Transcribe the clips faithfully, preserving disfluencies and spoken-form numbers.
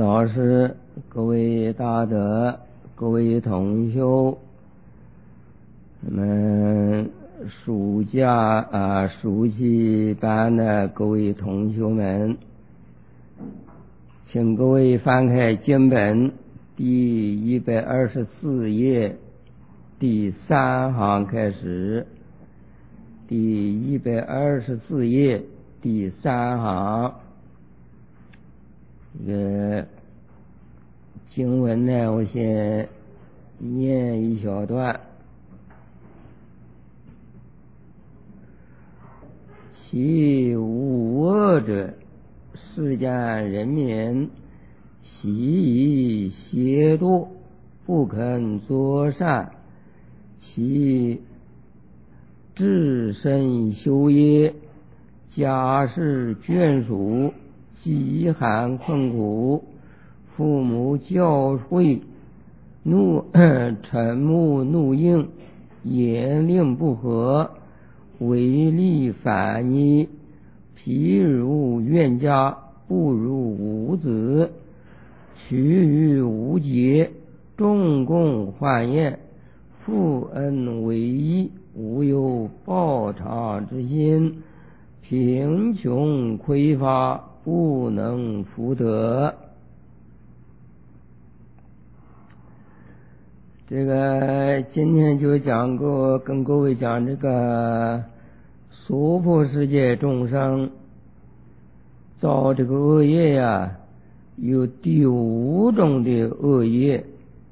老师、各位大德、各位同修，那么暑假啊暑期班的各位同修们，请各位翻开经本第一百二十四页第三行开始。第一百二十四页第三行，这个经文呢，我先念一小段。其无恶者，世间人民习以邪惰，不肯作善，其自身修业，家事眷属，饥寒困苦，父母教诲，怒嗔目怒应，言令不合，违逆反逆，譬如冤家，不如无子，取于无节，众共患厌，负恩为义，无有报偿之心，贫穷匮乏，不能福德。这个今天就讲过，跟各位讲这个娑婆世界众生造这个恶业呀，有第五种的恶业。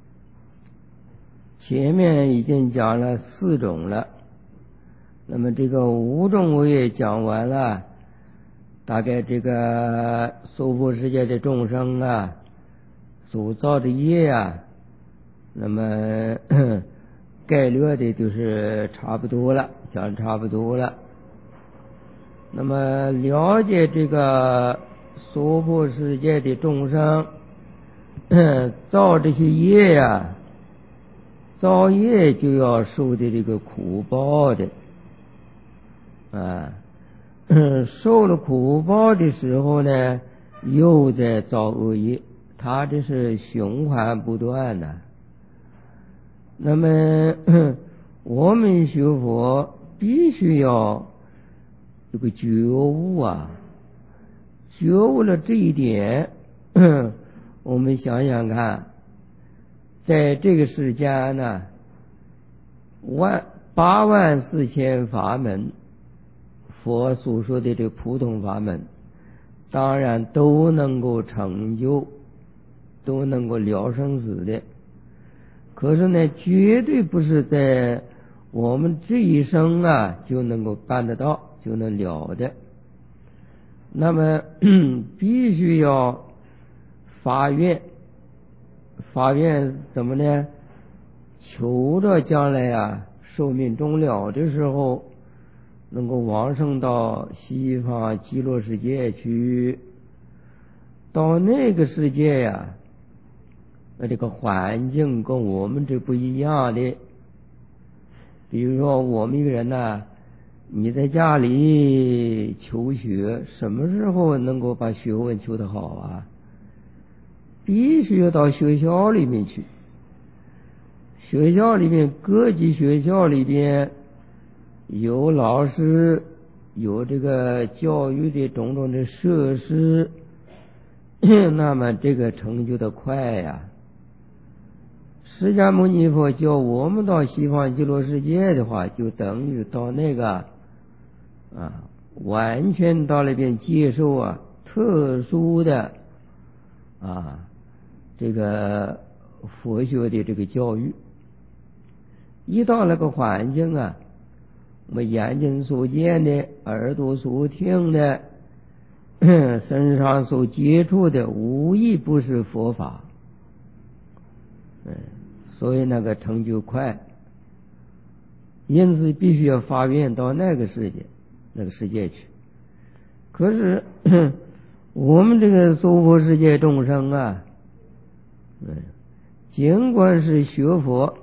前面已经讲了四种了，那么这个五种恶业讲完了，大概这个娑婆世界的众生啊所造的业啊，那么概略的就是差不多了，讲差不多了。那么了解这个娑婆世界的众生造这些业呀，造业就要受的这个苦报的啊，受了苦报的时候呢，又在造恶业，它这是循环不断的。那么我们学佛必须要这个觉悟啊，觉悟了这一点，我们想想看，在这个世间呢，万八万四千法门，佛所说的这普通法门，当然都能够成就，都能够了生死的。可是呢，绝对不是在我们这一生啊就能够办得到，就能了的。那么必须要发愿，发愿怎么呢？求着将来啊寿命终了的时候，能够往生到西方极乐世界去。到那个世界呀，那这个环境跟我们这不一样的。比如说我们一个人呢，你在家里求学，什么时候能够把学问求得好啊？必须要到学校里面去。学校里面，各级学校里边有老师，有这个教育的种种的设施，那么这个成就的快呀。释迦牟尼佛叫我们到西方极乐世界的话，就等于到那个啊，完全到那边接受啊特殊的啊这个佛学的这个教育。一到那个环境啊，我们眼睛所见的，耳朵所听的，身上所接触的，无一不是佛法。嗯，所以那个成就快，因此必须要发愿到那个世界，那个世界去。可是我们这个娑婆世界众生啊，嗯，尽管是学佛，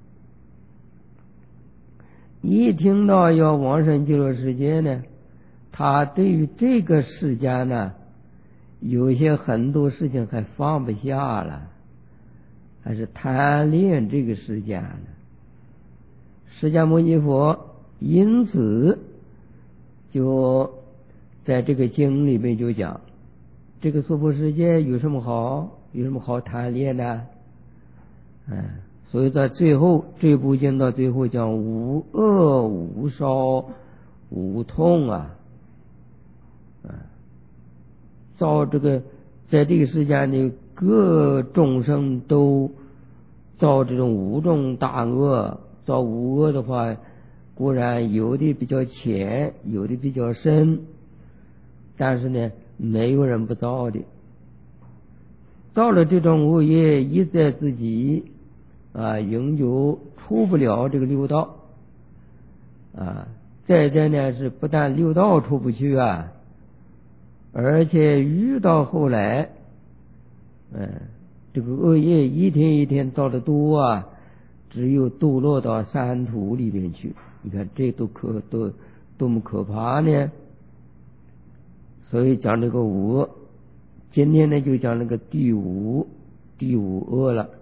一听到要往生极乐世界呢，他对于这个世间呢， 有些很多事情还放不下了，还是贪恋这个世间呢。释迦牟尼佛因此就在这个经里面就讲，这个娑婆世界有什么好，有什么好贪恋的？嗯，所以到最后这部经到最后讲无恶无烧无痛啊，嗯，造这个在这个世间的各众生都造这种无众大恶，造无恶的话，固然有的比较浅，有的比较深，但是呢，没有人不造的。造了这种恶业，一在自己啊，永久出不了这个六道啊。再者呢，是不但六道出不去啊，而且遇到后来，嗯，这个恶业一天一天造的多啊，只有堕落到山土里面去。你看这都可多多么可怕呢？所以讲这个无恶，今天呢就讲那个第五第五恶了。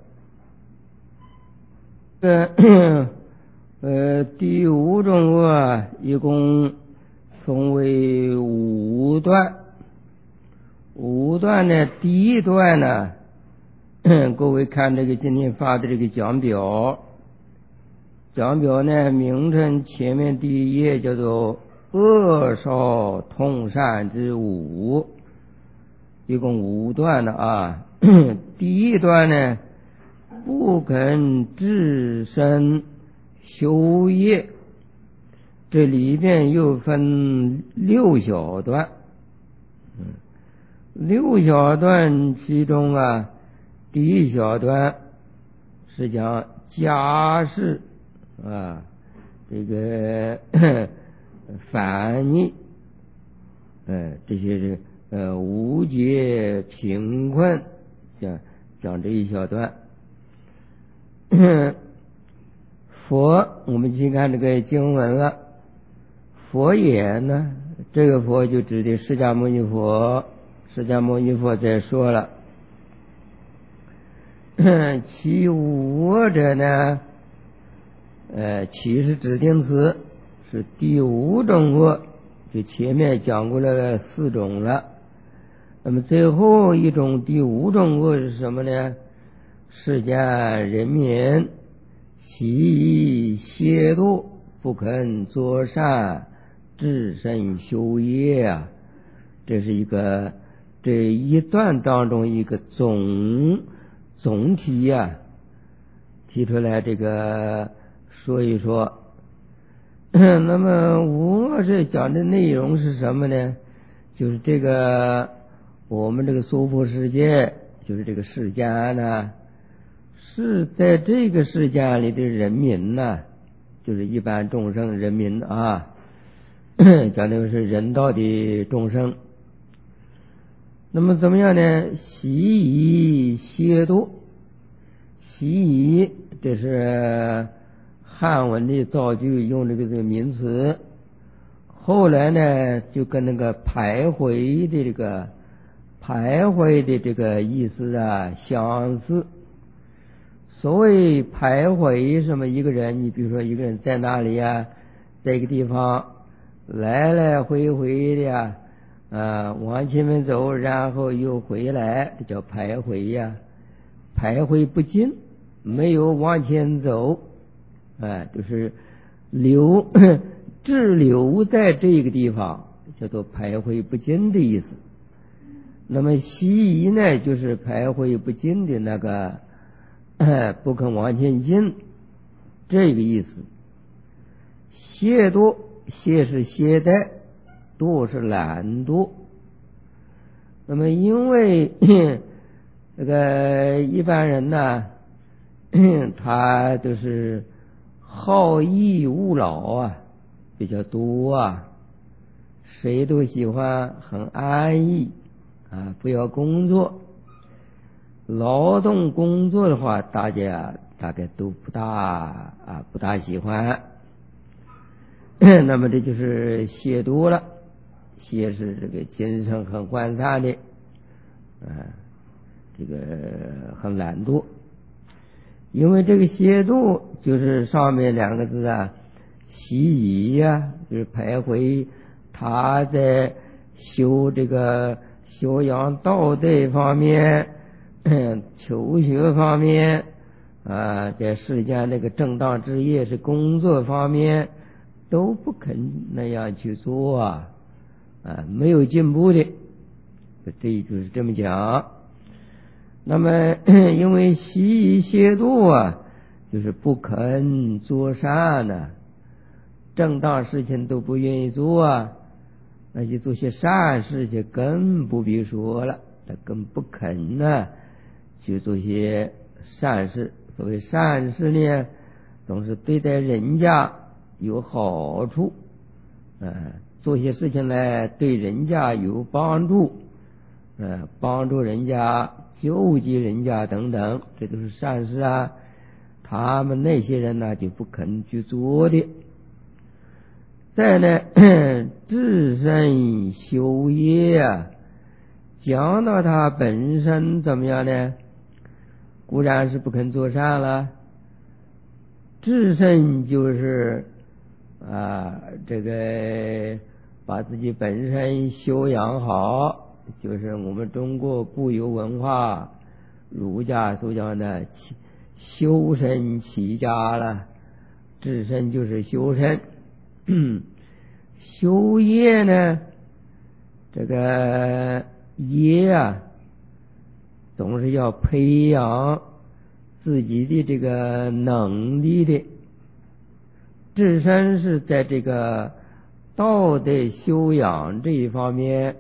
呃呃，第五种恶啊，一共分为五段。五段呢，第一段呢，各位看这个今天发的这个讲表。讲表呢，名称前面第一页叫做恶少痛善之五，一共五段的啊。第一段呢，不肯自身修业，这里边又分六小段。嗯，六小段其中啊，第一小段是讲家事啊，这个反逆，呃，这些是呃无解贫困，讲讲这一小段。佛，我们去看这个经文了。佛言呢，这个佛就指的释迦牟尼佛。释迦牟尼佛在说了，其无恶者呢，呃，其是指定词，是第五种恶，就前面讲过了四种了。那么最后一种第五种恶是什么呢？世间人民习邪惰，不肯作善，自身修业啊。这是一个这一段当中一个总总体呀、啊，提出来这个说一说。那么无恶这讲的内容是什么呢？就是这个我们这个娑婆世界，就是这个世间呢，是在这个世界里的人民呢，就是一般众生人民啊，讲的是人道的众生。那么怎么样呢？习以邪惰，习以这是汉文的造句，用这个这个名词。后来呢，就跟那个徘徊的这个徘徊的这个意思啊相似。所谓徘徊，什么一个人，你比如说一个人在那里呀、啊，在一个地方来来回回的呀、啊，啊，往前面走，然后又回来，这叫徘徊呀、啊。徘徊不进，没有往前走，啊，就是留滞留在这个地方，叫做徘徊不进的意思。那么习以呢，就是徘徊不进的那个。不肯往前进，这个意思。懈惰，懈是懈怠，惰是懒惰。那么因为这个一般人呢，他都是好逸恶劳啊，比较多啊，谁都喜欢很安逸啊，不要工作。劳动工作的话，大家大概都不大啊，不大喜欢。那么这就是懈惰了。懈是这个精神很涣散的， 啊，这个很懒惰。因为这个邪度就是上面两个字啊，习疑呀，就是徘徊他在修这个修养道德方面、求学方面啊，在世间那个正当职业是工作方面都不肯那样去做啊，啊，没有进步的，这就是这么讲。那么因为习疑邪度啊，就是不肯做善呢、啊，正当事情都不愿意做啊，那就做些善事就更不必说了，他更不肯呢去做些善事。所谓善事呢，总是对待人家有好处，呃，做些事情呢对人家有帮助，呃，帮助人家、救济人家等等，这都是善事啊。他们那些人呢就不肯去做的。再呢，自身修业啊，讲到他本身怎么样呢？固然是不肯做善了，自身就是啊，这个把自己本身修养好，就是我们中国固有文化，儒家所讲的修身齐家了，自身就是修身。修业呢，这个业啊，总是要培养自己的这个能力的。自身是在这个道德修养这一方面，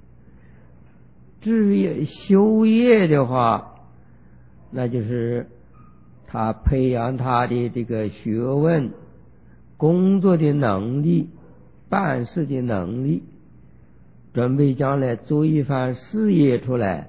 至于修业的话，那就是他培养他的这个学问、工作的能力、办事的能力，准备将来做一番事业出来。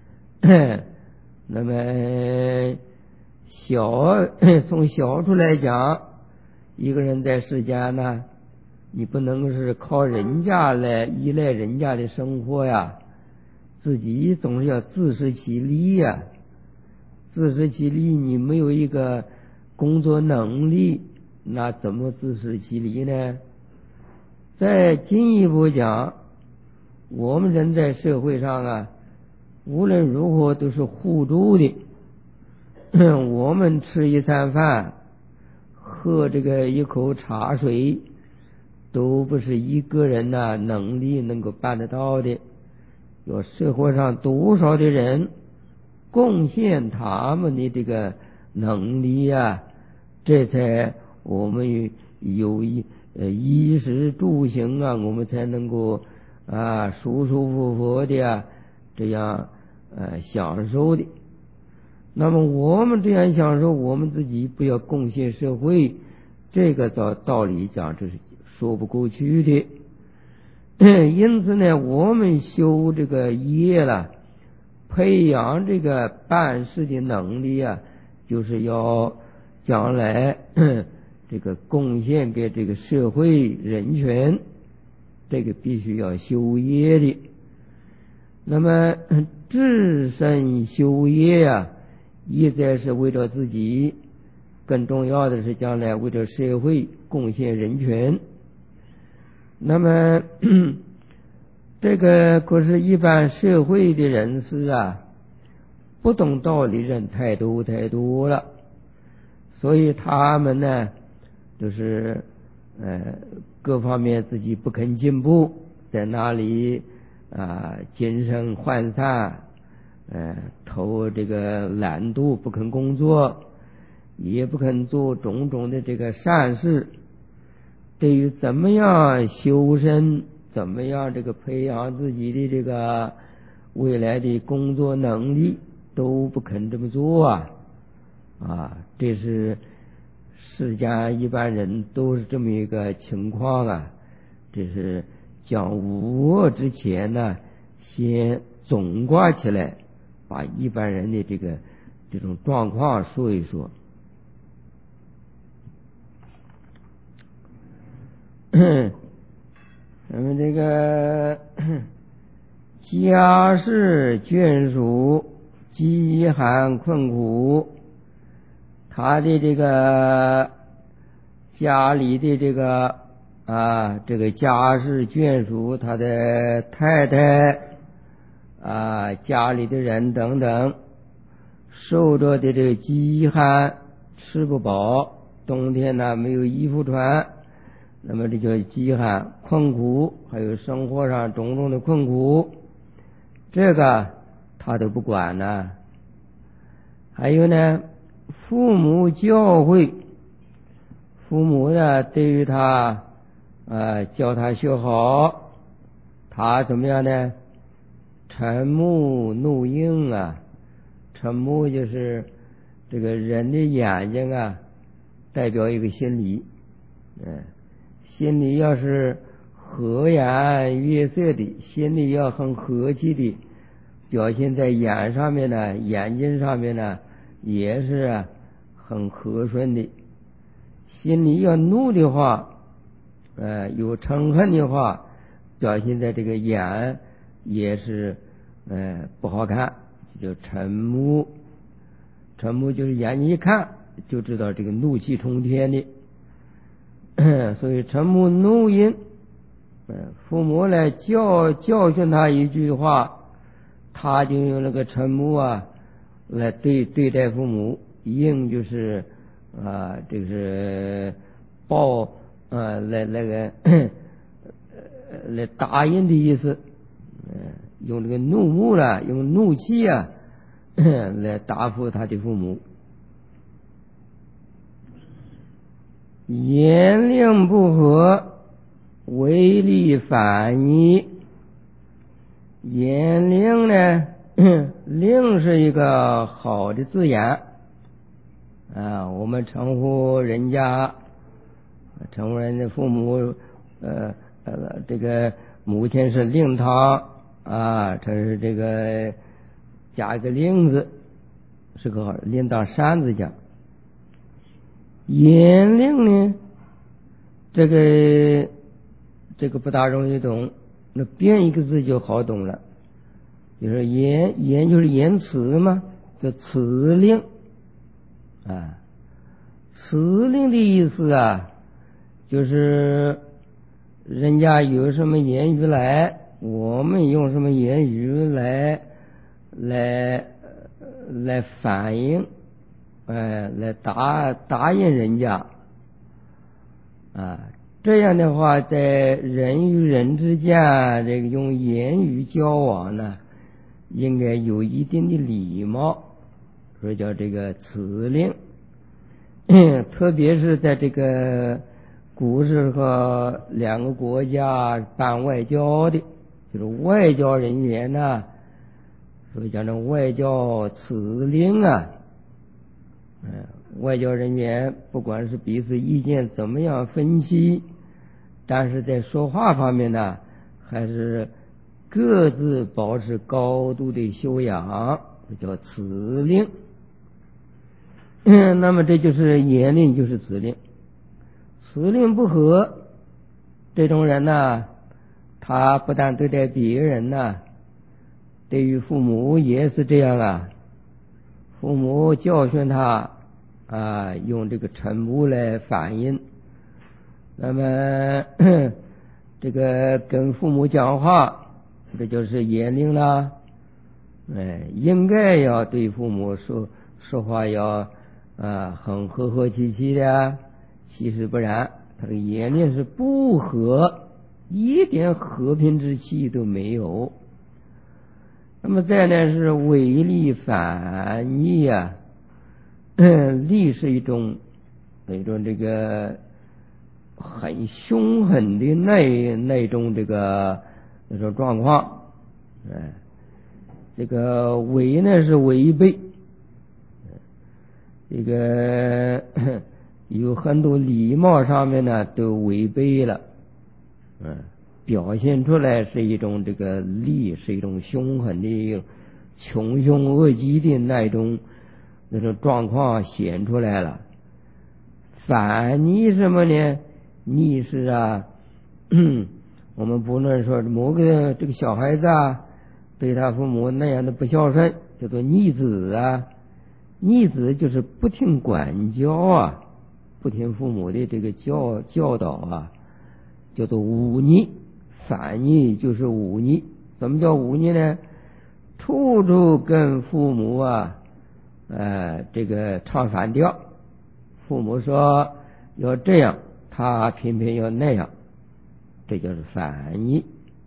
那么小从小处来讲，一个人在世间呢，你不能是靠人家来依赖人家的生活呀，自己总是要自食其力呀。自食其力，你没有一个工作能力，那怎么自食其力呢？再进一步讲，我们人在社会上啊，无论如何都是互助的。我们吃一餐饭，喝这个一口茶水，都不是一个人呐、啊、能力能够办得到的。有社会上多少的人贡献他们的这个能力呀、啊，这才我们有一呃衣食住行啊，我们才能够啊舒舒服服的啊这样呃享受的。那么我们这样享受，我们自己不要贡献社会，这个道道理讲这是说不过去的。因此呢，我们修这个业了，培养这个办事的能力啊，就是要将来这个贡献给这个社会人群，这个必须要修业的。那么自身修业啊，一在是为了自己，更重要的是将来为了社会贡献人群。那么这个可是一般社会的人士啊，不懂道理人太多太多了，所以他们呢就是呃各方面自己不肯进步，在那里啊精神涣散，呃头这个懒惰，不肯工作，也不肯做种种的这个善事。对于怎么样修身，怎么样这个培养自己的这个未来的工作能力，都不肯这么做啊！啊，这是世间一般人都是这么一个情况啊。这是讲无恶之前呢，先总括起来，把一般人的这个这种状况说一说。那么这个家事眷属，饥寒困苦，他的这个家里的这个啊，这个家事眷属，他的太太啊，家里的人等等，受着的这个饥寒，吃不饱，冬天呢没有衣服穿，那么这叫饥寒困苦，还有生活上种种的困苦，这个他都不管呢。还有呢，父母教诲，父母呢对于他呃教他学好，他怎么样呢？嗔目怒应啊，嗔目就是这个人的眼睛啊，代表一个心理，嗯，心里要是和颜悦色的，心里要很和气的，表现在眼上面呢，眼睛上面呢也是很和顺的。心里要怒的话，呃，有嗔恨的话，表现在这个眼也是呃不好看，就叫嗔目。嗔目就是眼睛一看就知道这个怒气冲天的。所以嗔目怒应，父母来教教训他一句话，他就用那个嗔目啊来对对待父母。应就是啊，这个是报啊，来那个来答应的意思。用这个怒目了，用怒气啊来答复他的父母。言令不合，违例反逆。言令呢，令是一个好的字眼啊，我们称呼人家，称呼人的父母，呃呃，这个母亲是令堂啊，这是这个加一个令字，是个好，令当山字讲。言令呢，这个这个不大容易懂，那变一个字就好懂了。比如说言，言就是言辞嘛，叫辞令啊。辞令的意思啊，就是人家有什么言语来，我们用什么言语来来来反映，哎，来答答应人家啊。这样的话，在人与人之间，这个用言语交往呢，应该有一定的礼貌，所以叫这个辞令。特别是在这个古时候，两个国家办外交的，就是外交人员呢、啊，所以讲这外交辞令啊。嗯，外交人员不管是彼此意见怎么样分歧，但是在说话方面呢，还是各自保持高度的修养，这叫辞令。嗯，那么这就是言令，就是辞令。辞令不合，这种人呢，他不但对待别人呢，对于父母也是这样啊。父母教训他啊，用这个嗔目来反映。那么这个跟父母讲话，这就是言令了。哎，应该要对父母说说话要啊很和和气气的，其实不然，他的言令是不和，一点和平之气都没有。那么再呢是违例反逆啊，逆是一种一种这个很凶狠的那那种这个那种状况，哎，这个违呢是违背，这个有很多礼貌上面呢都违背了，嗯，表现出来是一种这个戾，是一种凶狠的穷凶恶极的那种那种状况显出来了。反逆什么呢？逆是啊，我们不能说某个这个小孩子啊， 对他父母那样的不孝顺，叫做逆子啊。逆子就是不听管教啊，不听父母的这个教教导啊，叫做忤逆。反逆就是忤逆。什么叫忤逆呢？处处跟父母啊，呃，这个唱反调。父母说要这样，他偏偏要那样，这就是反逆。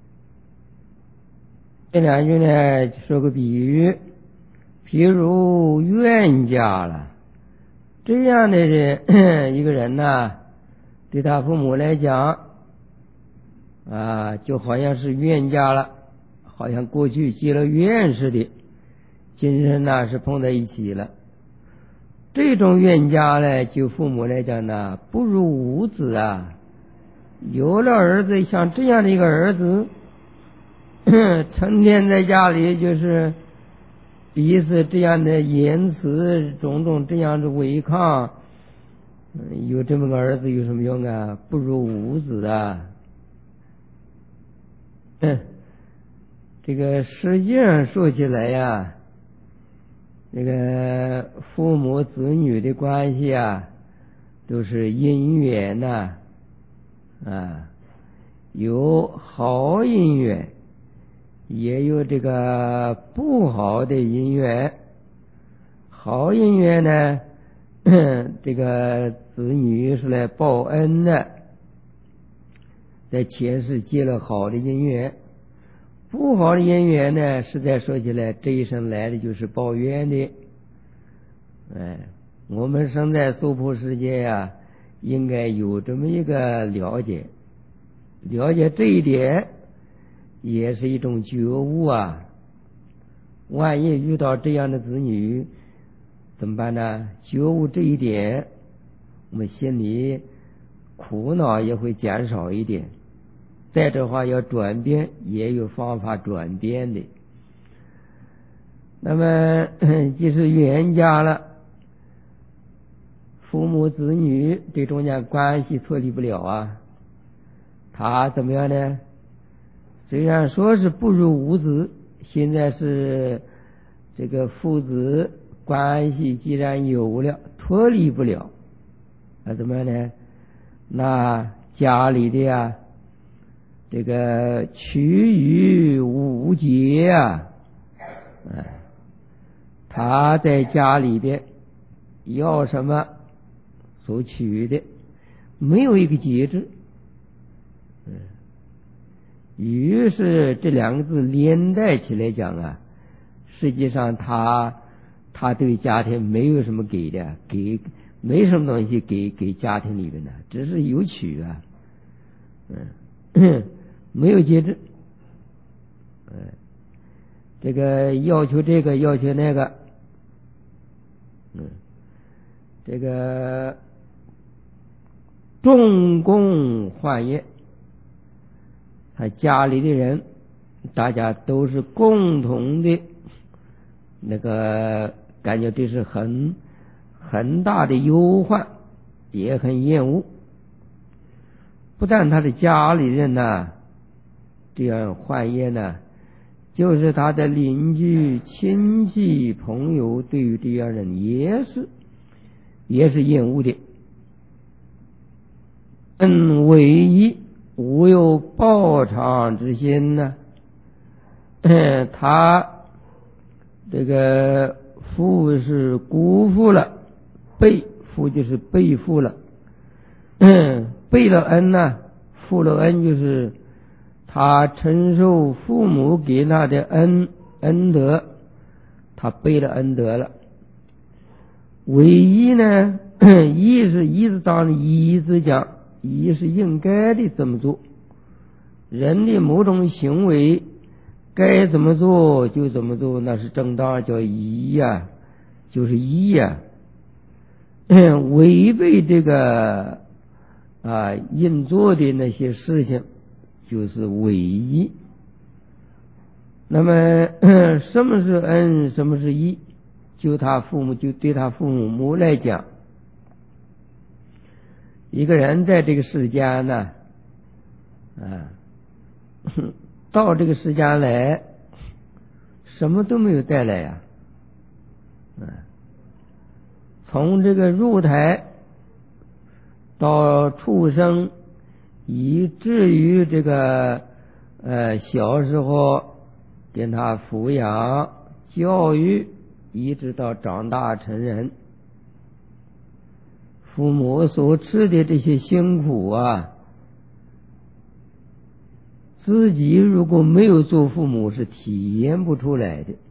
这两句呢，说个比喻，譬如冤家了。这样的人一个人呢，对他父母来讲啊，就好像是冤家了，好像过去结了怨似的，今生呢是碰在一起了。这种冤家呢，就父母来讲呢，不如无子啊。有了儿子，像这样的一个儿子，成天在家里就是彼此这样的言辞，种种这样的违抗，有这么个儿子有什么用啊？不如无子啊。嗯，这个实际上说起来呀，这个父母子女的关系啊，都是姻缘呐，啊，有好姻缘，也有这个不好的姻缘。好姻缘呢，这个子女是来报恩的，在前世结了好的姻缘。不好的姻缘呢，实在说起来，这一生来的就是报冤的。哎，我们生在娑婆世界呀、啊，应该有这么一个了解，了解这一点，也是一种觉悟啊。万一遇到这样的子女，怎么办呢？觉悟这一点，我们心里苦恼也会减少一点。再者话要转变，也有方法转变的。那么即是冤家了，父母子女这中间关系脱离不了啊。他怎么样呢？虽然说是不如无子，现在是这个父子关系既然有了，脱离不了，那怎么样呢？那家里的呀，这个取予无节啊，哎，他在家里边要什么所取的，没有一个节制。嗯，于是这两个字连带起来讲啊，实际上他他对家庭没有什么给的，给没什么东西给给家庭里面的，只是有取啊，嗯，没有节制，嗯，这个要求这个要求那个，嗯，这个众功患业，他家里的人大家都是共同的那个感觉，这是很很大的忧患，也很厌恶。不但他的家里人呢这样患业呢，就是他的邻居亲戚朋友对于这样人也是也是厌恶的。嗯，唯一无有报偿之心呢，他这个父是辜负了，背负就是背负了，背了恩呢，负了恩就是他承受父母给他的恩恩德，他背了恩德了。唯一呢，义是义字当的义字讲，义是应该的这么做，人的某种行为该怎么做就怎么做，那是正当，叫义呀，就是义呀。违背这个啊应做的那些事情，就是违义。那么什么是恩，什么是义？就他父母，就对他父母来讲，一个人在这个世间呢，啊，到这个世间来， 什么都没有带来呀。嗯，从这个入胎到出生，以至于这个呃小时候给他抚养教育，一直到长大成人，父母所吃的这些辛苦啊，自己如果没有做父母是体验不出来的。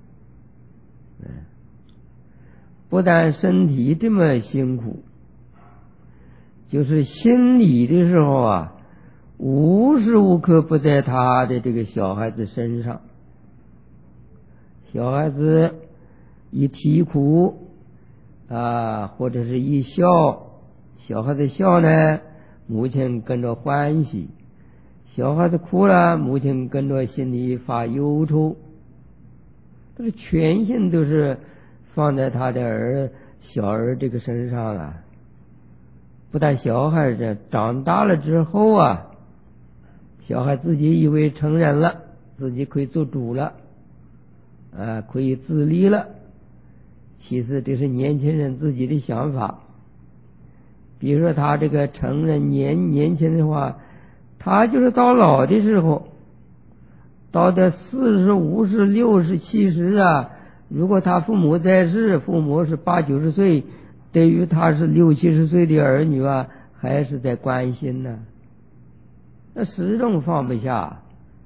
不但身体这么辛苦，就是心理的时候啊，无时无刻不在他的这个小孩子身上。小孩子一啼哭啊，或者是一笑，小孩子笑呢，母亲跟着欢喜；小孩子哭了，母亲跟着心里发忧愁。这个全心都是放在他的儿小儿这个身上了。不但小孩子长大了之后啊，小孩自己以为成人了，自己可以做主了啊，可以自立了。其实这是年轻人自己的想法。比如说他这个成人年年轻的话，他就是到老的时候，到的四十五十六十七十啊，如果他父母在世，父母是八九十岁，对于他是六七十岁的儿女啊，还是在关心呢，那始终放不下。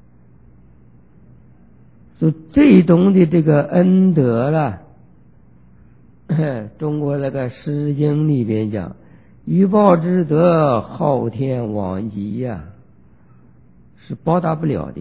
就这种的这个恩德了，中国那个《诗经》里边讲，欲报之德，昊天罔极呀，是报答不了的。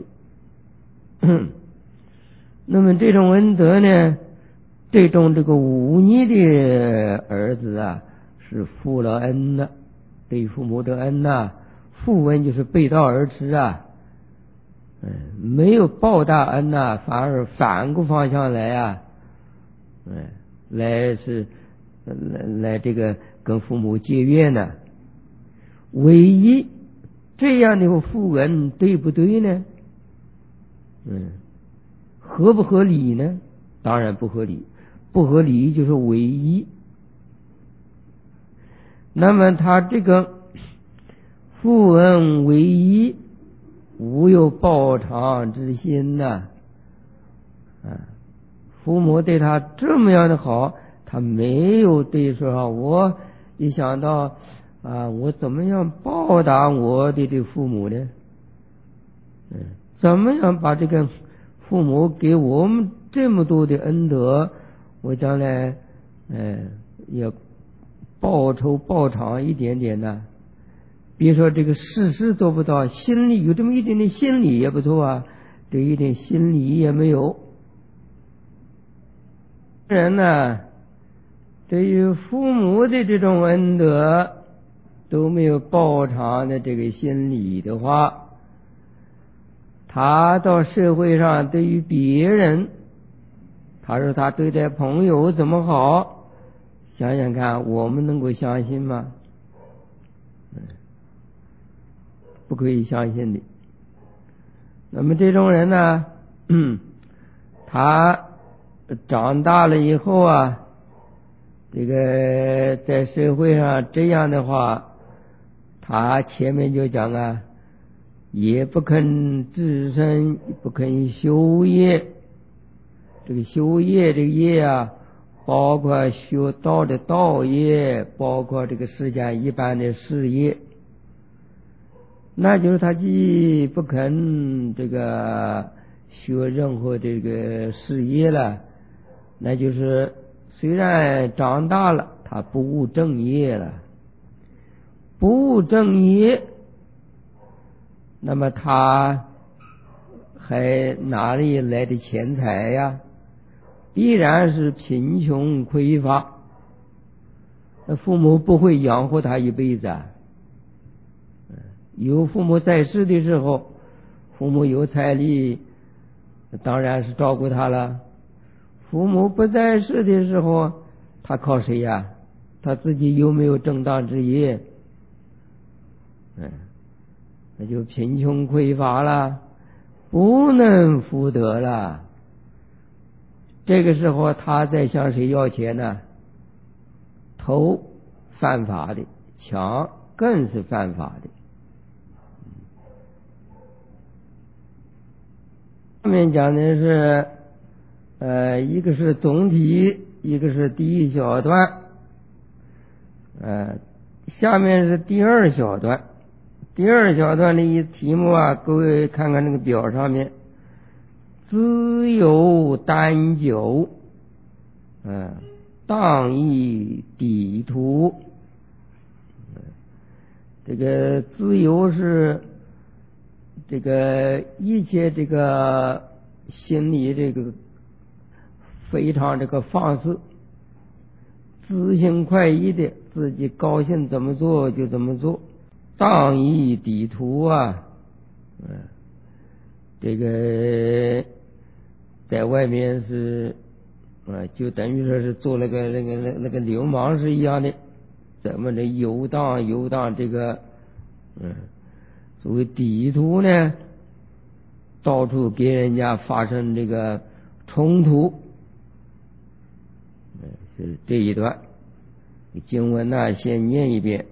那么这种恩德呢，这种这个忤逆的儿子啊，是负了恩的，对父母的恩呐、啊，负恩就是背道而驰啊，嗯，没有报答恩呐、啊，反而反过方向来啊，嗯，来是来来这个跟父母结怨呢。唯一这样的负恩对不对呢？嗯，合不合理呢？当然不合理，不合理就是唯一。那么他这个负恩唯一，无有报偿之心呐、啊。啊，父母对他这么样的好，他没有对说，我一想到啊，我怎么样报答我的这父母呢？嗯，怎么样把这个父母给我们这么多的恩德，我将来呃也报酬报偿一点点呢？别说这个事事做不到，心里有这么一点点心理也不错啊，这一点心理也没有。人呢，对于父母的这种恩德都没有报偿的这个心理的话，他到社会上对于别人，他说他对待朋友怎么好，想想看，我们能够相信吗？不可以相信的。那么这种人呢，他长大了以后啊，这个在社会上这样的话，他前面就讲啊，也不肯自身，不肯修业。这个修业，这个业啊，包括修道的道业，包括这个世间一般的事业。那就是他既不肯这个学任何这个事业了，那就是虽然长大了，他不务正业了，不务正业，那么他还哪里来的钱财呀？必然是贫穷匮乏，那父母不会养活他一辈子啊。有父母在世的时候，父母有财力，当然是照顾他了。父母不在世的时候，他靠谁呀？他自己有没有正当职业？嗯，那就贫穷匮乏了，不能福德了。 这个时候他在向谁要钱呢？偷犯法的，抢更是犯法的。上面讲的是呃，一个是总体，一个是第一小段，呃，下面是第二小段。第二小段的一题目啊，各位看看那个表上面，自有单酒，嗯、呃，当以抵图。这个自由是这个一切这个心里这个非常这个放肆，自信快意的，自己高兴怎么做就怎么做。当以抵图啊，嗯，这个在外面是啊，就等于说是做那个那个那那个流氓是一样的，怎么的游荡游荡这个，嗯，所谓抵图呢，到处给人家发生这个冲突，嗯，是这一段经文呢，先念一遍。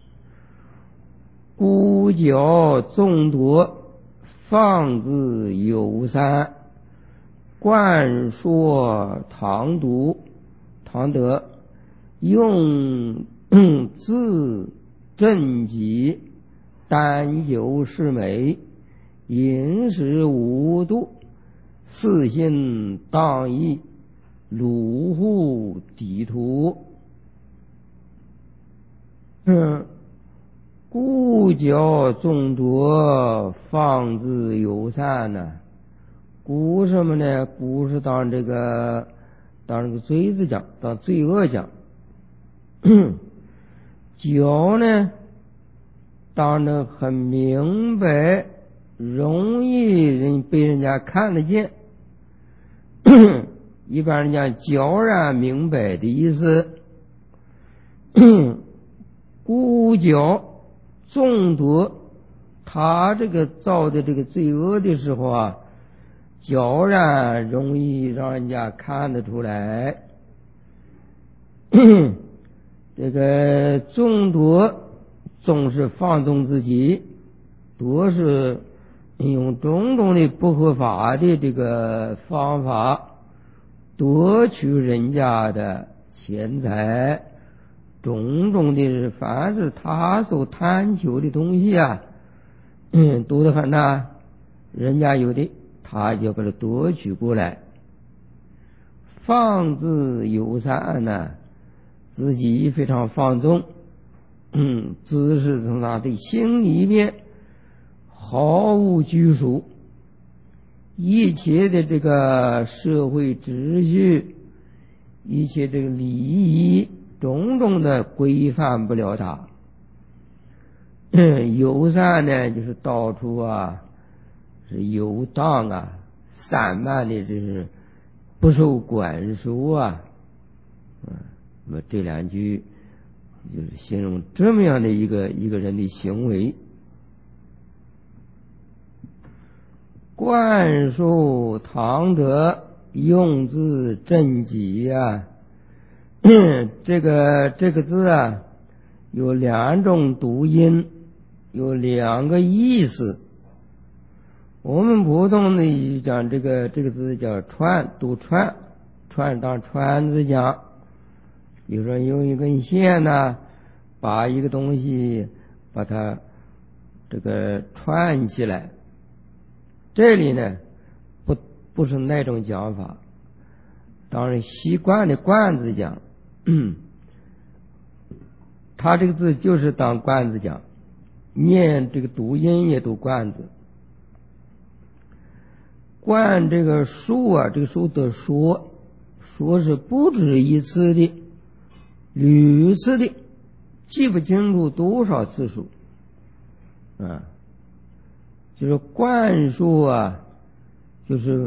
孤角众夺，放自有三，灌说唐独唐德，用字正己，单酒是美，饮食无度，四心当义，鲁户抵图。嗯，孤角众夺，放自有善呢。孤什么呢？孤是当这个当这个罪字讲，当罪恶讲。角呢，当着很明白，容易人被人家看得见。一般人讲皎然明白的意思。孤角众夺，他这个造的这个罪恶的时候啊，皎然容易让人家看得出来。这个众夺，纵是放纵自己，夺是用种种的不合法的这个方法夺取人家的钱财，种种的凡是他所贪求的东西啊，嗯，多得很呐，人家有的他就把它夺取过来。放自有善呢，自己非常放纵，嗯，自是从他的心里面毫无拘束，一切的这个社会秩序，一切这个礼仪，种种的规范不了他。游散呢，就是到处啊是游荡啊，散漫的，就是不受管束啊。嗯，那么这两句就是形容这么样的一个一个人的行为。灌输唐德，用字正己啊。这个这个字啊，有两种读音，有两个意思。我们普通的讲这个这个字叫串，读串，串当串字讲。比如说用一根线呢、啊，把一个东西把它这个串起来。这里呢，不不是那种讲法，当然习惯的惯字讲。嗯，他这个字就是当惯字讲，念这个读音也读惯字。惯这个数啊，这个数的说，说是不止一次的，屡次的，记不清楚多少次数啊。就是灌输啊，就是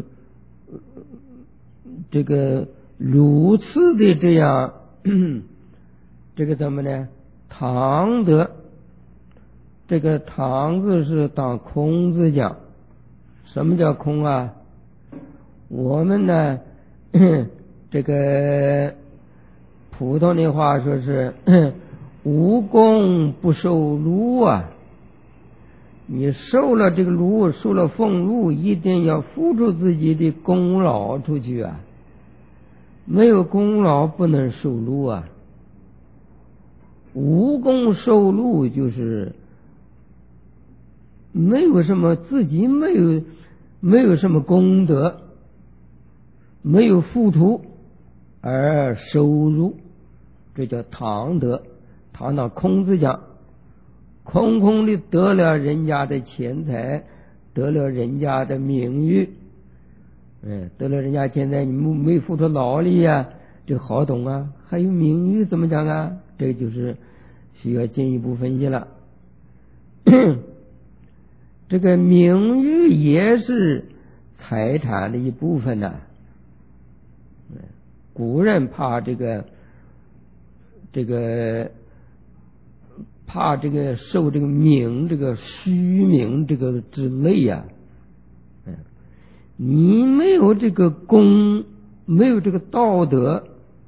这个如此的这样，这个怎么呢？唐德，这个唐字是当空字讲。什么叫空啊？我们呢这个普通的话说是无功不受禄啊，你受了这个禄，受了俸禄，一定要付出自己的功劳出去啊，没有功劳不能受禄啊。无功受禄就是没有什么，自己没有没有什么功德，没有付出而收入，这叫堂德。堂到孔子讲，空空的得了人家的钱财，得了人家的名誉，嗯，得了人家钱财，你没付出劳力呀、啊，这好懂啊。还有名誉怎么讲啊？这个就是需要进一步分析了。这个名誉也是财产的一部分呢、啊。古人怕这个这个怕这个受这个名这个虚名这个之累呀、啊，你没有这个功，没有这个道德，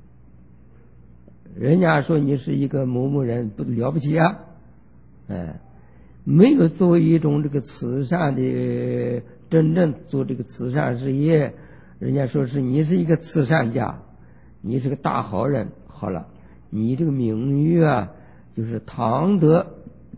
人家说你是一个某某人不了不起啊，哎，没有作为一种这个慈善的真正做这个慈善事业，人家说是你是一个慈善家，你是个大好人，好了，你这个名誉啊，就是堂德。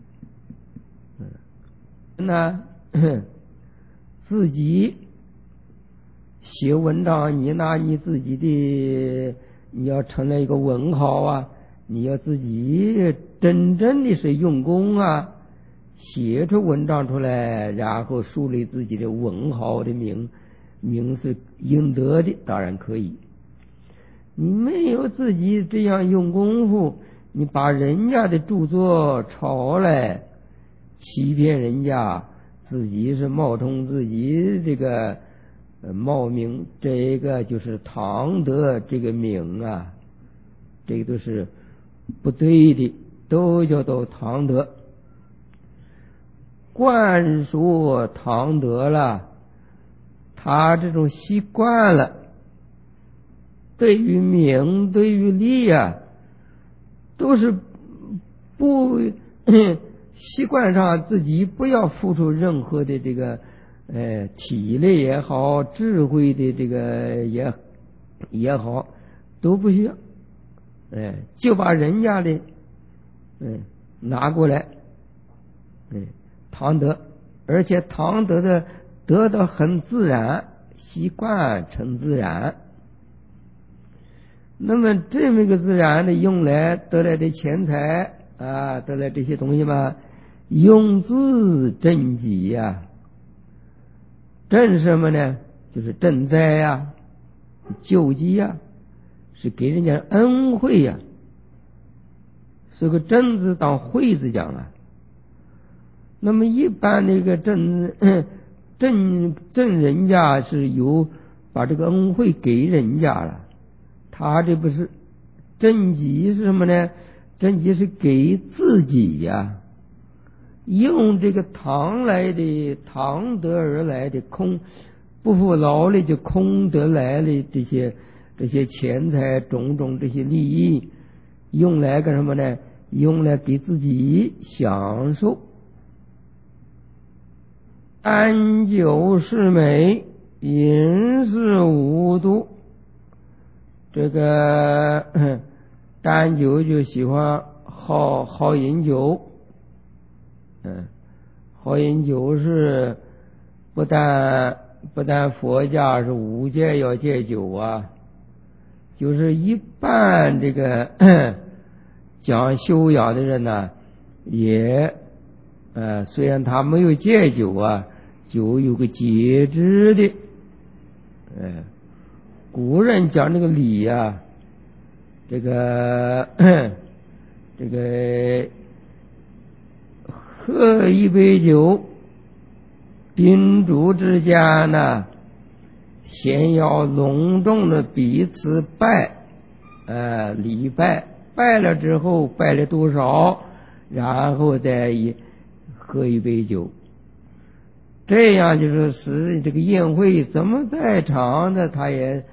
那自己写文章，你拿你自己的，你要成了一个文豪啊，你要自己真正的是用功啊，写出文章出来，然后树立自己的文豪的名名是应得的，当然可以。你没有自己这样用功夫，你把人家的著作抄来，欺骗人家，自己是冒充自己这个冒名，这个就是堂德这个名啊，这个都是不对的，都叫做堂德。惯说堂德了，他这种习惯了，对于名对于利啊，都是不习惯上自己不要付出任何的这个呃体力也好，智慧的这个也也好，都不需要，哎，就把人家的嗯拿过来，嗯，堂德，而且堂德的得到很自然，习惯成自然。那么这么一个自然的用来得来的钱财啊，得来这些东西嘛，用自赈己呀，赈什么呢？就是赈灾呀，救济呀，是给人家恩惠呀。是个赈字当惠字讲啊。那么一般那个赈赈赠人家是有把这个恩惠给人家了，他这不是赈己是什么呢？赈己是给自己呀、啊，用这个堂来的堂得而来的空不负劳力就空得来的这些这些钱财种种这些利益，用来干什么呢？用来给自己享受。安酒是美，饮是无度。这个单酒就喜欢好好饮酒，嗯，好饮酒是不但不但佛家是五戒要戒酒啊，就是一般这个讲修养的人呢，也呃虽然他没有戒酒啊，酒有个节制的，呃古人讲这个礼呀、啊，这个这个喝一杯酒，宾主之间呢，先要隆重的彼此拜，呃礼拜，拜了之后拜了多少，然后再喝一杯酒，这样就是使这个宴会怎么再长的，他也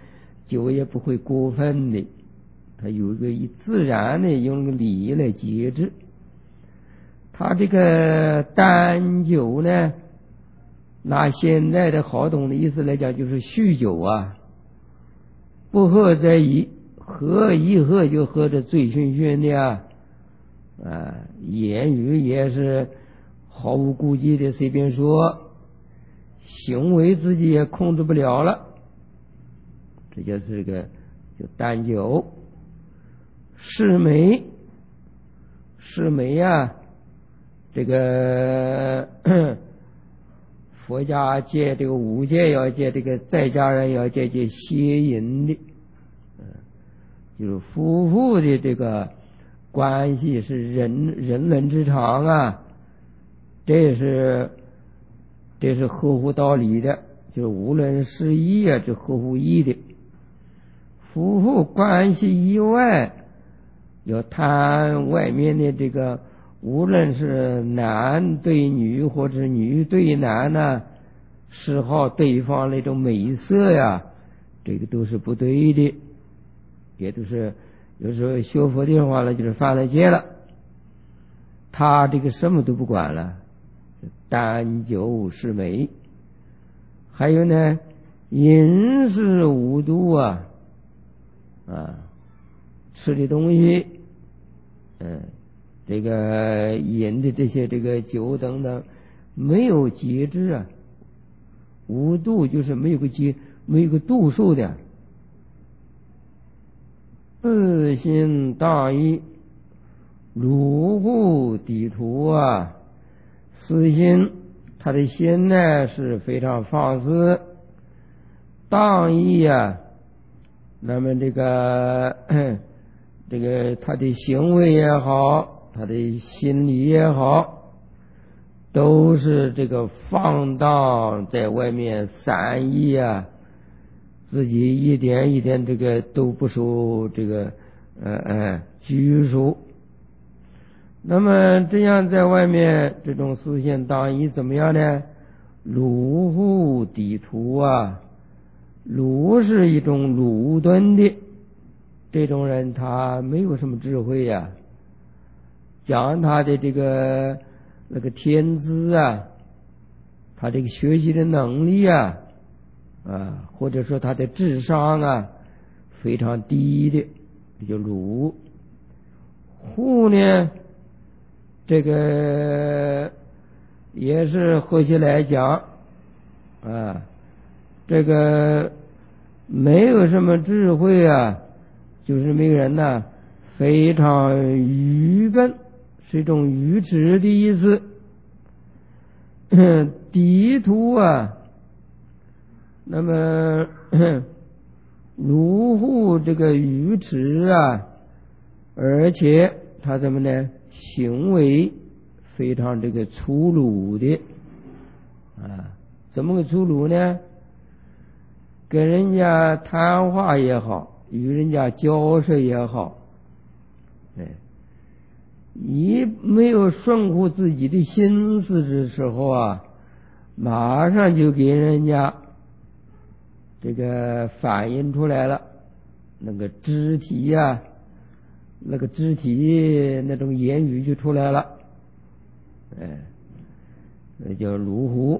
酒也不会过分的，他有一个以自然的用个礼来节制。他这个单酒呢，拿现在的好懂的意思来讲，就是酗酒啊，不喝则已，喝一喝就喝得醉醺醺的啊，啊，言语也是毫无顾忌的随便说，行为自己也控制不了了，这就是个就单酒。释梅，释梅啊，这个佛家戒这个五戒要戒，这个在家人要戒戒邪淫的，就是夫妇的这个关系是人人伦之常啊，这是这是合乎道理的，就是无论是义啊，这合乎义的。夫妇关系以外，要谈外面的这个，无论是男对女或者女对男呢，嗜好对方那种美色呀，这个都是不对的，也都是有时候学佛的话呢，就是犯了戒了。他这个什么都不管了，单酒释梅。还有呢，饮食无度啊，啊，吃的东西，嗯，这个饮的这些这个酒等等，没有节制啊，无度就是没有个节，没有个度数的。自心大意，如护底图啊，私心，他的心呢是非常放肆，当意啊，那么这个这个他的行为也好，他的心理也好，都是这个放荡在外面散逸啊，自己一点一点这个都不受这个呃呃拘束。那么这样在外面这种私心当意怎么样呢？鲁护底图啊，鲁是一种鲁钝的，这种人他没有什么智慧呀、啊，讲他的这个那个天资啊，他这个学习的能力啊，啊，或者说他的智商啊，非常低的，这就鲁。护呢，这个也是合起来讲啊，这个没有什么智慧啊，就是那个人呢非常愚笨，是一种愚痴的意思。底图啊，那么如护这个愚痴啊，而且他怎么呢？行为非常这个粗鲁的啊，怎么个粗鲁呢？跟人家谈话也好，与人家交涉也好，哎，一没有顺乎自己的心思的时候啊，马上就给人家这个反映出来了，那个肢体呀、啊，那个肢体那种言语就出来了，哎，那叫鲁虎。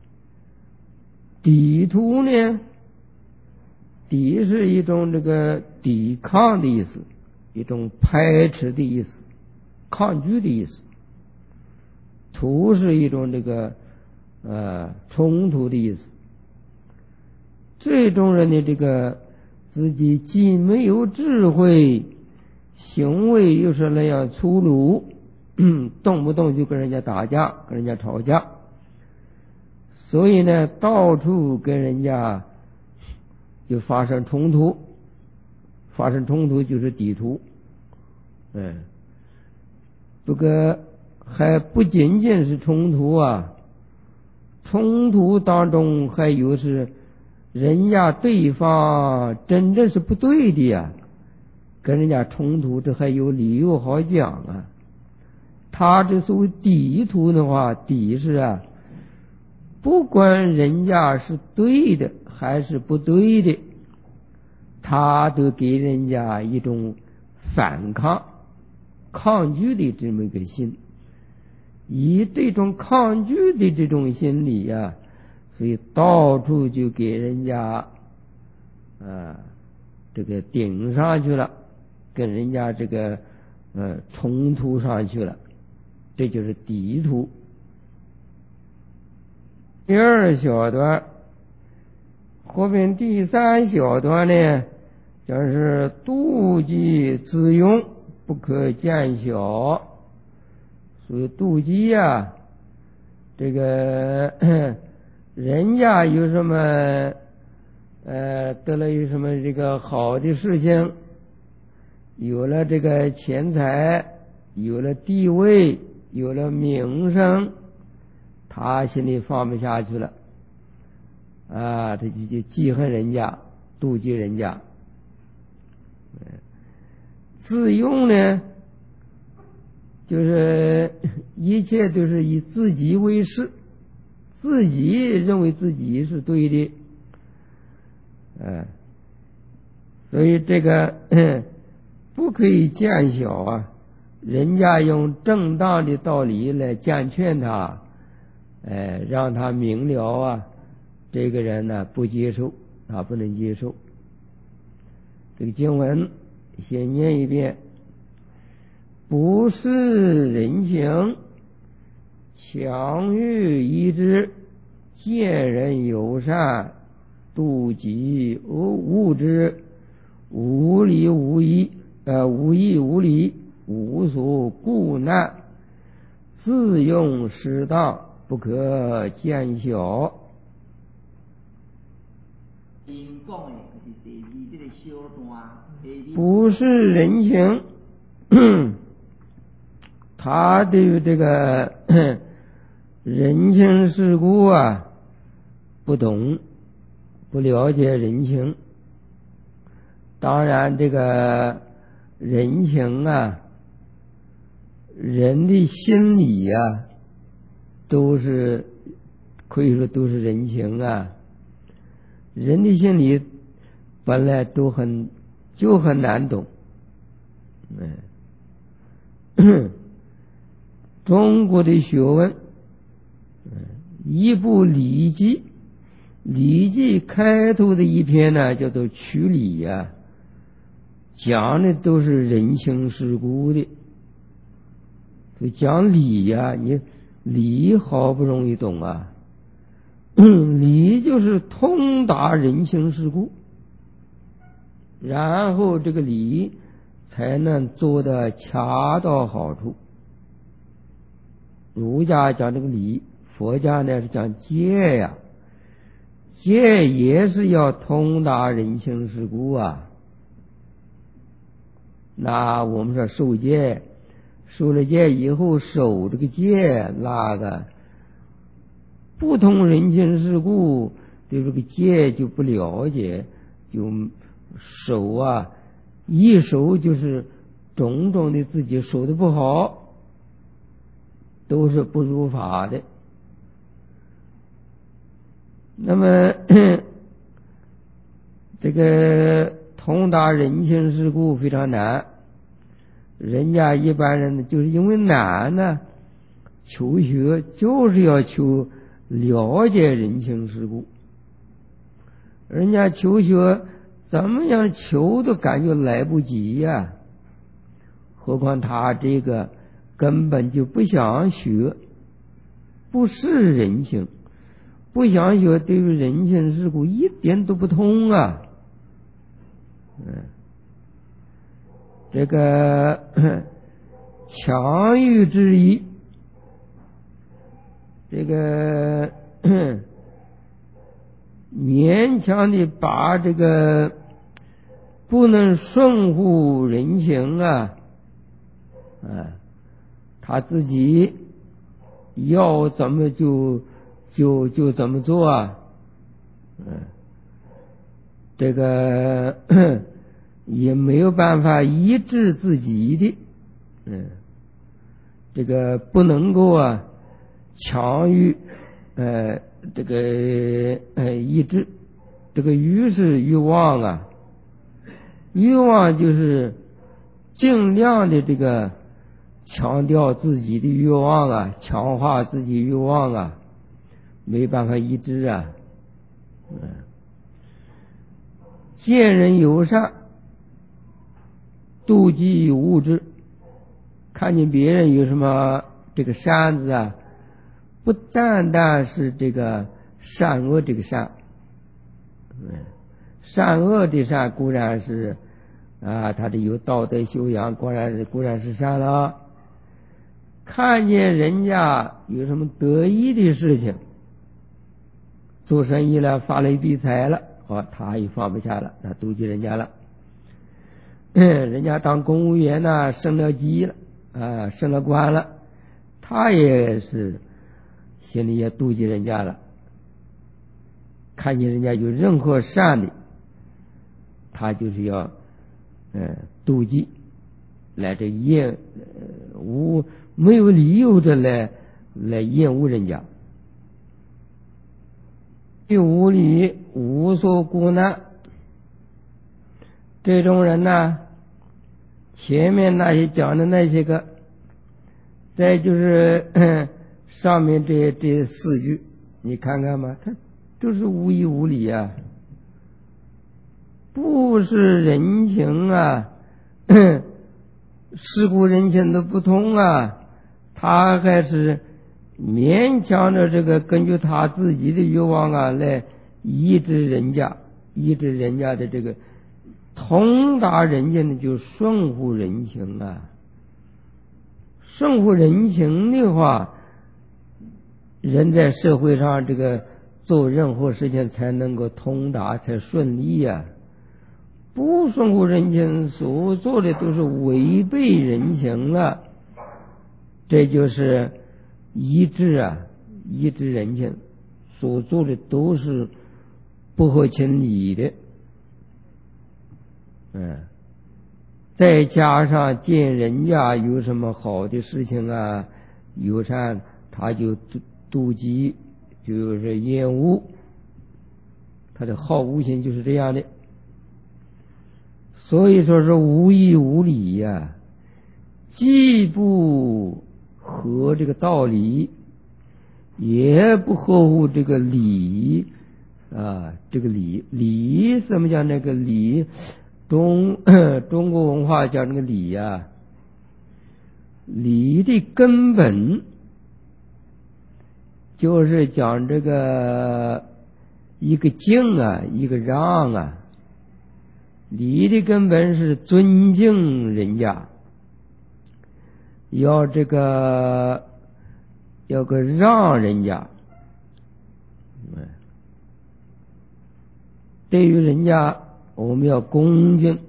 抵图呢，抵是一种这个抵抗的意思，一种排斥的意思，抗拒的意思。图是一种这个呃冲突的意思。这种人的这个自己既没有智慧，行为又是那样粗鲁，动不动就跟人家打架，跟人家吵架，所以呢，到处跟人家就发生冲突，发生冲突就是抵图，嗯，不过还不仅仅是冲突啊，冲突当中还有是人家对方真正是不对的呀，跟人家冲突，这还有理由好讲啊。他这所谓抵图的话，抵是啊，不管人家是对的还是不对的， 他都给人家一种反抗、抗拒的这么一个心。以这种抗拒的这种心理呀、啊，所以到处就给人家啊这个顶上去了，跟人家这个呃冲突上去了，这就是敌途。第二小段后边第三小段呢，讲是妒忌自用，不可见小。所以妒忌呀、啊，这个人家有什么呃得了有什么这个好的事情，有了这个钱财，有了地位，有了名声，他心里放不下去了啊，他就就记恨人家，妒忌人家。自用呢，就是一切都是以自己为是，自己认为自己是对的，呃，所以这个不可以见小啊。人家用正当的道理来讲劝他，呃，让他明了啊，这个人呢不接受，他不能接受。这个经文先念一遍。不是人情，强欲依之，见人友善，妒忌恶之，无理无义，呃，无义无理，无所故难，自用适当，不可见小。不是人情。他对于这个人情世故啊不懂，不了解人情。当然这个人情啊，人的心理啊都是可以说都是人情啊。人的心理本来都很就很难懂。嗯中国的学问，一部《礼记》，《礼记》开头的一篇呢，叫做《曲礼》呀，讲的都是人情世故的。所以讲礼呀、啊，你礼好不容易懂啊，礼就是通达人情世故，然后这个礼才能做得恰到好处。儒家讲这个礼，佛家呢是讲戒呀，戒也是要通达人情世故啊。那我们说受戒，受了戒以后守这个戒，那个不通人情世故，对这个戒就不了解，就守啊，一守就是种种的自己守的不好，都是不如法的。那么这个通达人情世故非常难，人家一般人就是因为难呢，求学就是要求了解人情世故。人家求学怎么样求都感觉来不及呀、啊，何况他这个根本就不想学，不是人情，不想学，对于人情世故一点都不通啊。嗯，这个强欲之意，这个勉强的把这个不能顺乎人情啊，啊，他自己要怎么就就就怎么做啊，嗯，这个也没有办法抑制自己的，嗯，这个不能够啊强于呃这个呃抑制，这个欲是欲望啊， 欲望就是尽量的这个强调自己的欲望啊，强化自己欲望啊，没办法抑制啊。嗯，见人有善，妒忌无知，看见别人有什么这个善字啊，不单单是这个善恶这个善，嗯，善恶的善固然是啊，他这有道德修养，固然是固然是善了。看见人家有什么得意的事情，做生意了，发了一笔财了，好，他也放不下了，他妒忌人家了。人家当公务员呢，升了级了啊，升了官了，他也是心里也妒忌人家了。看见人家有任何善的，他就是要嗯妒忌，来这厌无没有理由的来来厌恶人家。第无理无所顾难，这种人呢，前面那些讲的那些个，再就是上面这这四句，你看看吧，他都是无义无理啊，不是人情啊，世故人情都不通啊，他还是勉强着这个根据他自己的欲望啊来抑制人家，抑制人家的这个通达人家呢，就顺乎人情啊。顺乎人情的话，人在社会上这个做任何事情才能够通达，才顺利啊。不顺乎人情，所做的都是违背人情了，这就是抑制啊，抑制人情，所做的都是不合情理的。嗯，再加上见人家有什么好的事情啊，有善，他就妒妒忌，就是厌恶，他的好恶心就是这样的。所以说是无义无理呀、啊，既不合这个道理，也不合乎这个理啊，这个理理怎么讲？那个理，中中国文化讲这个理呀、啊，理的根本就是讲这个一个敬啊，一个让啊。礼的根本是尊敬人家，要这个要个让人家，对于人家我们要恭敬，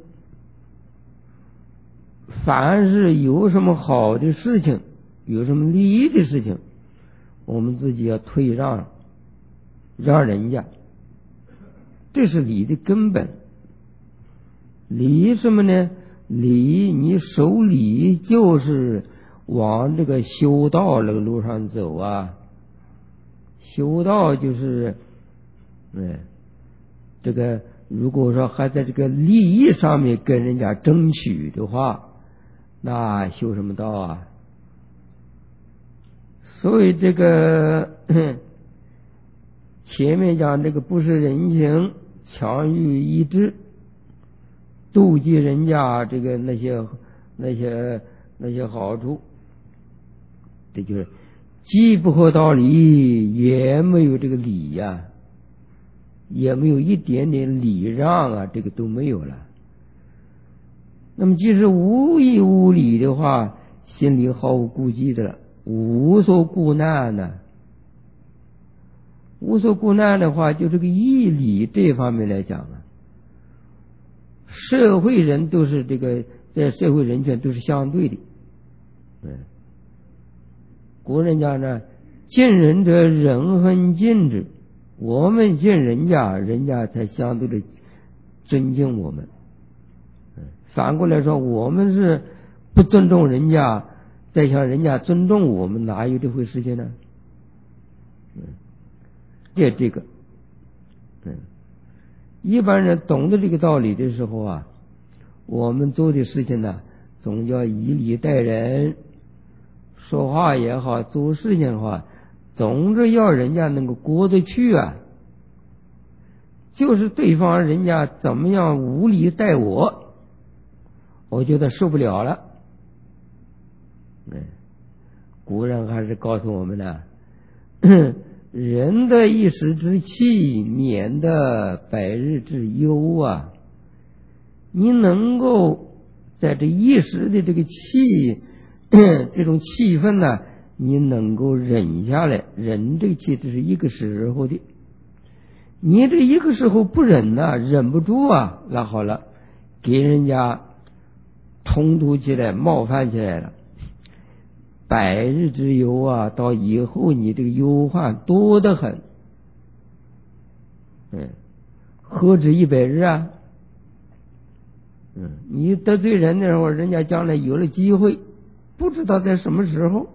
凡是有什么好的事情，有什么利益的事情，我们自己要退让，让人家，这是礼的根本。礼什么呢？礼，你守礼就是往这个修道那个路上走啊。修道就是，嗯，这个如果说还在这个利益上面跟人家争取的话，那修什么道啊？所以这个前面讲这个不是人情，强欲抑制。妒忌人家这个那些那些那些好处，这就是既不合道理，也没有这个理呀、啊，也没有一点点礼让啊，这个都没有了。那么即使无义无理的话，心里毫无顾忌的了，无所顾难呢。无所顾难的话，就这个义理这方面来讲啊。社会人都是这个，在社会人权都是相对的。嗯，古人讲呢，敬人者人恒敬之，我们敬人家，人家才相对的尊敬我们。嗯，反过来说，我们是不尊重人家，再向人家尊重我们，哪有这回事情呢？嗯，这这个，嗯。一般人懂得这个道理的时候啊， 我们做的事情呢，总叫以礼待人，说话也好，做事情的话，总是要人家能够过得去啊。就是对方人家怎么样无理待我，我觉得受不了了。嗯，古人还是告诉我们呢，人的一时之气，免得百日之忧啊。你能够在这一时的这个气，这种气氛呢，你能够忍下来，忍这个气，这是一个时候的。你这一个时候不忍呢、啊，忍不住啊，那好了，给人家冲突起来，冒犯起来了，百日之忧啊，到以后你这个忧患多得很。嗯，何止一百日啊？嗯，你得罪人的时候，人家将来有了机会，不知道在什么时候，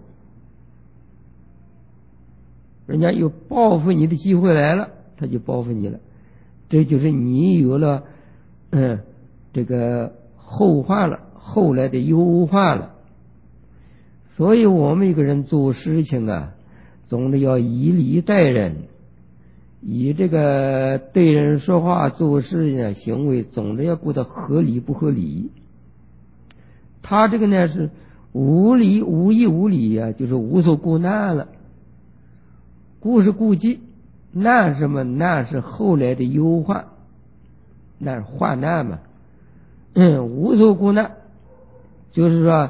人家有报复你的机会来了，他就报复你了。这就是你有了嗯这个后患了，后来的忧患了。所以我们一个人做事情啊，总是要以礼待人，以这个对人说话做事情行为，总是要过得合理不合理。他这个呢是无理无义无理啊，就是无所顾难了。顾是顾忌，难什么？难是后来的忧患，那是患难嘛。嗯，无所顾难，就是说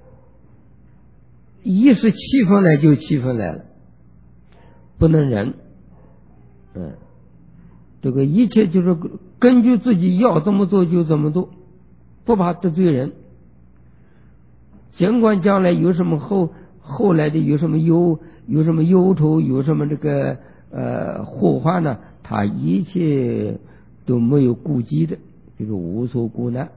一时气愤来就气愤来了，不能忍。嗯，这个一切就是根据自己要怎么做就怎么做，不怕得罪人。尽管将来有什么后后来的有什么忧有什么忧愁，有什么这个呃祸患呢，他一切都没有顾忌的，就是无所顾难。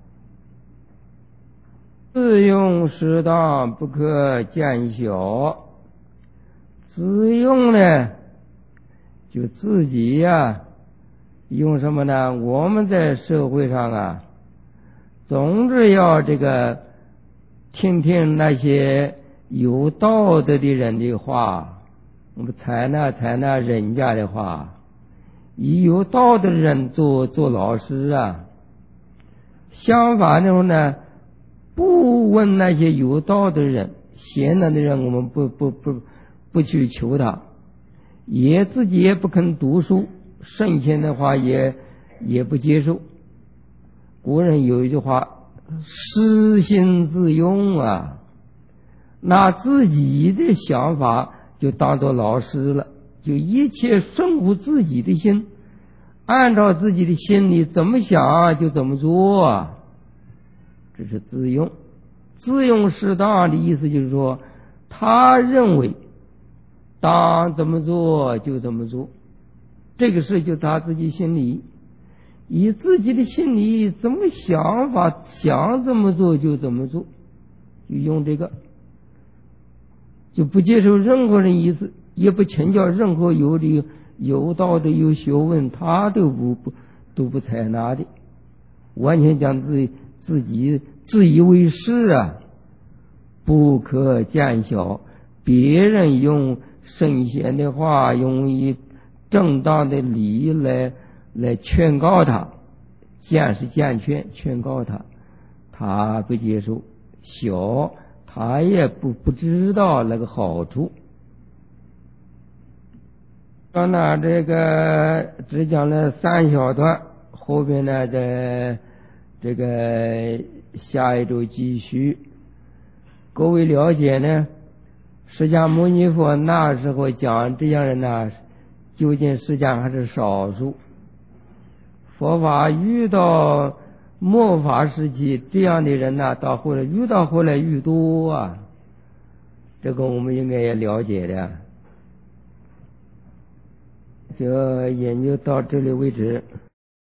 自用适当，不可见小。自用呢，就自己呀、啊，用什么呢？我们在社会上啊，总是要这个听听那些有道德的人的话，我们采纳采纳人家的话，以有道德的人做做老师啊。相反的呢，不问那些有道德的人，贤能的人，我们不不不不去求他，也自己也不肯读书，圣贤的话也也不接受。古人有一句话，私心自用啊，拿自己的想法就当做老师了，就一切顺乎自己的心，按照自己的心里怎么想就怎么做啊。这是自用。自用适当的意思就是说，他认为当怎么做就怎么做，这个事就他自己心里，以自己的心里怎么想法想怎么做就怎么做，就用这个，就不接受任何人意思，也不请教任何有理有道的有学问，他都不不都不采纳的，完全将自己自己自以为是啊，不可见小。别人用圣贤的话，用以正当的理来来劝告他，见是见劝，劝告他，他不接受，小他也不不知道那个好处。说呢，这个只讲了三小段，后边呢在这个下一周继续。各位了解呢，释迦牟尼佛那时候讲这样人呢，究竟释迦还是少数。佛法遇到末法时期这样的人呢，到后来遇到后来愈多啊，这个我们应该也了解的。就研究到这里为止。